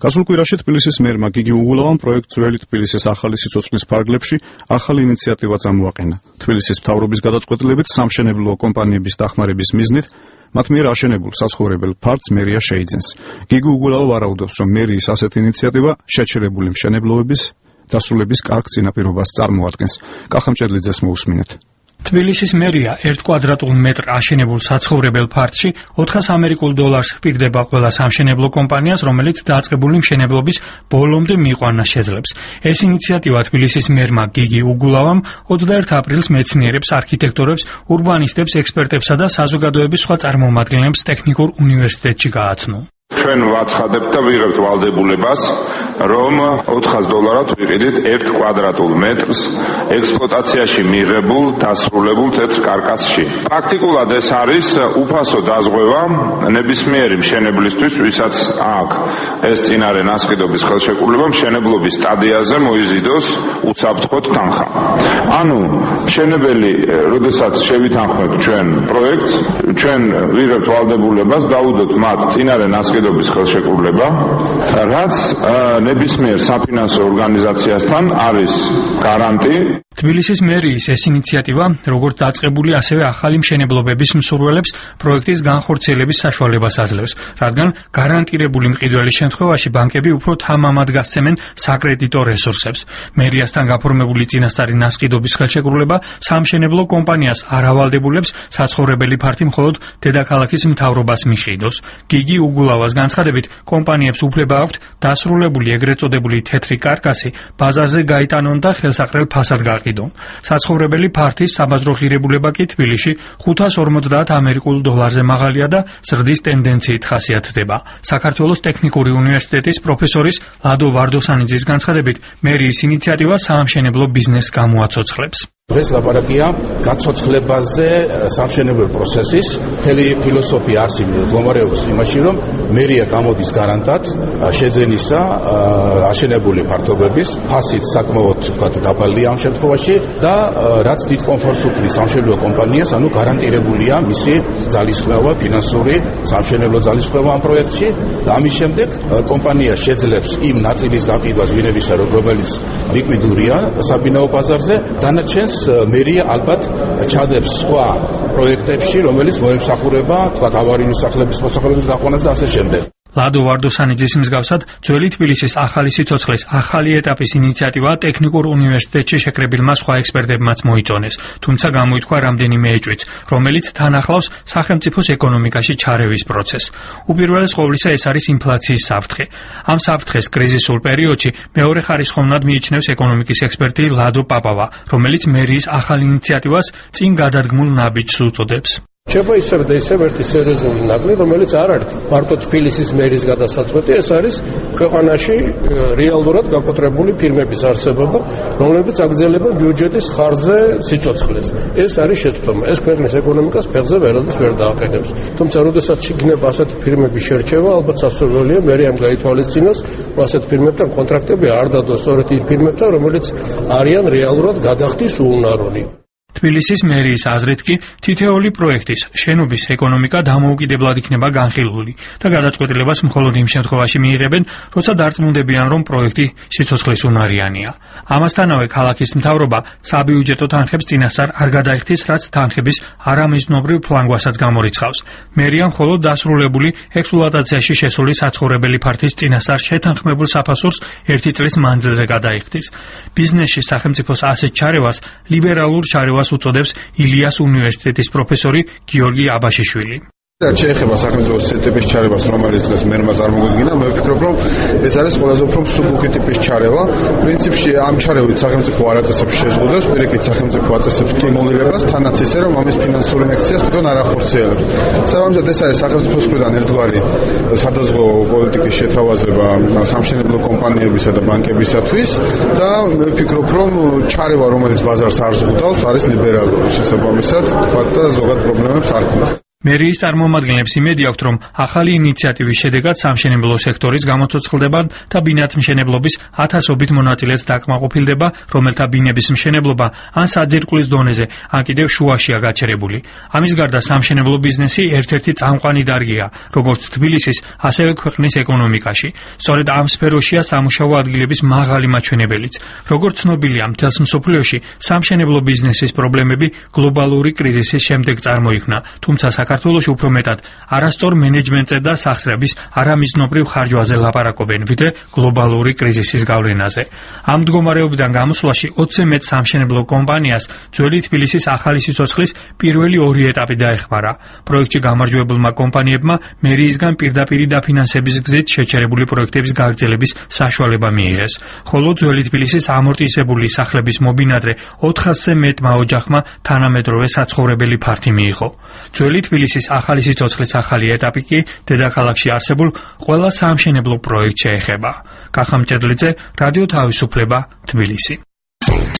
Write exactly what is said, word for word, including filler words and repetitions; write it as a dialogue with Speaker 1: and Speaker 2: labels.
Speaker 1: გასულ კვირაში თბილისის მერმა გიგი უგულავამ პროექტ ძველი თბილისის ახალი სიცოცხლის ფარგლებში ახალი ინიციატივა წამოაყენა. თბილისის მთავრობის გადაწყვეტილებით სამშენებლო კომპანიების დახმარების მიზნით მათ მიერ აშენებულ საცხოვრებელ ფართს მერია შეიძენს. გიგი უგულავა ვარაუდობს, რომ მერიის ასეთი ინიციატივა შეჩერებული მშენებლობების დასრულების კარგ წინაპირობას წარმოადგენს. კახამჭედლიძეს მოусმინეთ.
Speaker 2: თბილისის მერია ერთ კვადრატულ მეტრ აშენებულ საცხოვრებელ ფართში ოთხას ამერიკულ დოლარს ჰპირდება ყველა სამშენებლო კომპანიას, რომელიც დაწყებული მშენებლობის ბოლომდე მიიყვანა შეძლებს. ეს ინიციატივა თბილისის მერმა გიგი უგულავამ ოცდაერთ აპრილს მეცნიერებს, არქიტექტორებს, ურბანისტებს, ექსპერტებსა და საზოგადოების სხვა წარმომადგენლებს ტექნიკურ უნივერსიტეტში გააცნო.
Speaker 3: ჩვენ ვაცხადებთ და ვიღებთ ვალდებულებას, რომ ოთხას დოლარად ვიყიდით ერთ კვადრატულ მეტრს ექსპლუატაციაში მიღებულ დასრულებულ თეთრ კარკასში. პრაქტიკულად ეს არის უფასო დაზღვევა ნებისმიერი მშენებლისთვის, ვისაც აქვს ეს წინარე ნასყიდობის ხელშეკრულება, მშენებლობის სტადიაზე მოიზიდოს უსაფრთხოდ თანხა. ანუ მშენებელი, როდესაც შევითანხმებთ ჩვენ პროექტს, ჩვენ ვიღებთ ვალდებულებას, დავუდოთ მათ წინარე ნასყიდობის ხელშეკრულება, რაც ნებისმიერ საფინანსო ორგანიზაციასთან არის გარანტი.
Speaker 2: თბილისის მერიის ეს ინიციატივა, როგორც დაწყებული, ასევე ახალი მშენებლობების მსურველებს პროექტის განხორციელების საშუალებას აძლევს, რადგან გარანტირებული მყიდველის შემთხვევაში ბანკები უფრო თამამად გასცემენ საკრედიტო რესურსებს. მერიასთან გაფორმებული წინასწარი ნასყიდობის ხელშეკრულება სამშენებლო კომპანიას არ ავალდებულებს საცხოვრებელი ფართი მხოლოდ დედაქალაქის მთავრობას მიყიდოს. გიგი უგულავას განცხადებით, კომპანიებს უფლება აქვთ დასრულებული ეგრეთ წოდებული თეთრი კარკასი ბაზარზე გაიტანონ და ხელსაყრელ ფასად გაყიდონ. საცხოვრებელი ფართის საბაზრო ღირებულება კი თბილისში ხუთას ორმოცდაათ ამერიკულ დოლარზე მაღალია და ზრდის ტენდენციით ხასიათდება. საქართველოს ტექნიკური უნივერსიტეტის პროფესორის ლადო ვარდოსანიძის განცხადებით, მერიის ინიციატივა საამშენებლო ბიზნესს გამოაცოცხლებს.
Speaker 4: დღეს ლაპარაკია გაცოცხლებაზე სამშენებლო პროცესის. მთელი ფილოსოფია არსი მდგომარეობს იმაში, რომ მერია გამოდის გარანტად შეძენისა აშენებული ფართობების ფასით საკმაოდ ვთქვათ დაბალია ამ შემთხვევაში და რაც დიდ კომფორტს უქმნის სამშენებლო კომპანიას, ანუ გარანტირებულია მისი ძალისხმევა, ფინანსური სამშენებლო ძალისხმევა ამ პროექტში და ამის შემდეგ კომპანია შეძლებს იმ ნაწილის გაყიდვას ვინებისა, რომელიც ლიკვიდურია საბინაო ბაზარზე, დანარჩენს მერია ალბათ ჩადებს სხვა პროექტებში, რომელიც მოემსახურება თქვათ ავარიული სახლების მოსახლეობის გაყვანას და ასე შემდეგ.
Speaker 2: ლადო ვარდოსანიძის მსგავსად, ძველი თბილისის ახალი სიცოცხლის ახალი ეტაპის ინიციატივა ტექნიკურ უნივერსიტეტში შეკრებილმა სხვა ექსპერტებმაც მოიწონეს, თუმცა გამოითქვა რამდენიმე ეჭვიც, რომელიც თან ახლავს სახელმწიფოს ეკონომიკაში ჩარევის პროცესს. უპირველეს ყოვლისა ეს არის ინფლაციის საფრთხე. ამ საფრთხეს კრიზისულ პერიოდში მეორეხარისხოვნად მიიჩნევს ეკონომიკის ექსპერტი ლადო პაპავა, რომელიც მერიის ახალ ინიციატივას წინ გადადგმულ ნაბიჯს უწოდებს.
Speaker 5: Შეიძლება ისევ და ისევ ერთი სერიოზული ნაკლი, რომელიც არ არის მარტო თბილისის მერის გადასაწყვეტი, ეს არის ქვეყანაში რეალურად გაკოტრებული ფირმების არსებობა, რომლებიც აგრძელებენ ბიუჯეტის ხარჯზე სიცოცხლეს. ეს არის შეცდომა. ეს ქვეყნის ეკონომიკას ფეხზე ვერასდროს ვერ დააყენებს. თუმცა, როდესაც იქნება ასეთი ფირმების შერჩევა, ალბათ სასურველია მერიამ გაითვალისწინოს, რომ ასეთ ფირმებთან კონტრაქტები არ დადოს სწორედ იმ ფირმებთან, რომელიც არიან რეალურად გადახდის უუნარონი.
Speaker 2: თბილისის მერიის აზრით კი თითოეული პროექტის შენობის ეკონომიკა დამოუკიდებლად იქნება განხილული და გადაწყვეტილებას მხოლოდ იმ შემთხვევაში მიიღებენ, როცა დარწმუნდებიან, რომ პროექტი სიცოცხლის უნარიანია. ამასთანავე ქალაქის მთავრობა საბიუჯეტო თანხებს წინასწარ არ გადაიხდის, რაც თანხების არამიზნობრივ ფლანგვასაც გამორიცხავს. მერია მხოლოდ დასრულებული ექსპლუატაციაში შესული საცხოვრებელი ფართის წინასწარ შეთანხმებულ საფასურს ერთი წლის მანძილზე გადაიხდის. ბიზნესში სახელმწიფოს ასეთ ჩარევას ლიბერალურ ჩარევას უწოდებს ილიას უნივერსიტეტის პროფესორი გიორგი აბაშიშვილი.
Speaker 6: შეეხება სახელმწიფოს ტიპის ჩარევას, რომელიც დღეს მერმა წარმოგვიდგინა, მე ვფიქრობ, რომ ეს არის ყველაზე უფრო მსუბუქი ტიპის ჩარევა. პრინციპში ამ ჩარევით სახელმწიფო არ აწესებს შეზღუდვას, პირიქით სახელმწიფო აწესებს სტიმულირებას, თანაც ისე, რომ ამის ფინანსურ ინjekციას თვითონ არ ახორციელებს. სამომავლოდ ეს არის სახელმწიფოს მხრიდან ერთგვარი სადაზღვო პოლიტიკის შეთავაზება სამშენებლო კომპანიებისა და ბანკებისათვის და მე ვფიქრობ, რომ ჩარევა, რომელიც ბაზარს არ ზღუდავს, არის ლიბერალური შესაბამისად, თქვა და ზოგად პრობლემებს არ ქონს.
Speaker 2: მერიის წარმომადგენლებს იმედი აქვთ, რომ ახალი ინიციატივის შედეგად სამშენებლო სექტორის გამოცოცხლდება და ბინათმშენებლობის ათასობით მონაწილეც დაკმაყოფილდება, რომელთა ბინების მშენებლობა ან საძირკვლის დონეზე, ან კიდევ შუაშია გაჩერებული. ამის გარდა სამშენებლო ბიზნესი ერთ-ერთი წამყვანი დარგია, როგორც თბილისის, ასევე ქვეყნის ეკონომიკაში. სწორედ ამ სფეროშია სამუშაო ადგილების მაღალი მაჩვენებელიც. როგორც ცნობილია, მთელს მსოფლიოში სამშენებლო ბიზნესის პრობლემები გლობალური კრიზისის შემდეგ წარმოიქმნა, თუმცა საქართველოში უფრო მეტად არასწორ მენეჯმენტზე და სახსრების არამიზნობრივ ხარჯვაზე ლაპარაკობენ, ვიდრე გლობალური კრიზისის გავლენაზე. ამ მდგომარეობიდან გამოსვლაში ოცზე მეტ სამშენებლო კომპანიას ძველი თბილისის ახალი სიცოცხლის პირველი ორი ეტაპი დაეხმარა. პროექტში გამარჯვებულმა კომპანიებმა მერიისგან პირდაპირი დაფინანსების გზით შეჩერებული პროექტების გაგრძელების საშუალება მიიღეს, ხოლო ძველი თბილისის ამორტიზებული სახლების მობინადრე ოთხასზე მეტმა ოჯახმა თანამედროვე საცხოვრებელი ფართი მიიღო. ძველი თბილისის ახალი სიცოცხლის ახალი ეტაპი კი დედაქალაქში არსებულ ყველა სამშენებლო პროექტს შეეხება. კახა მჭედლიძე, რადიო თავისუფლება, თბილისი.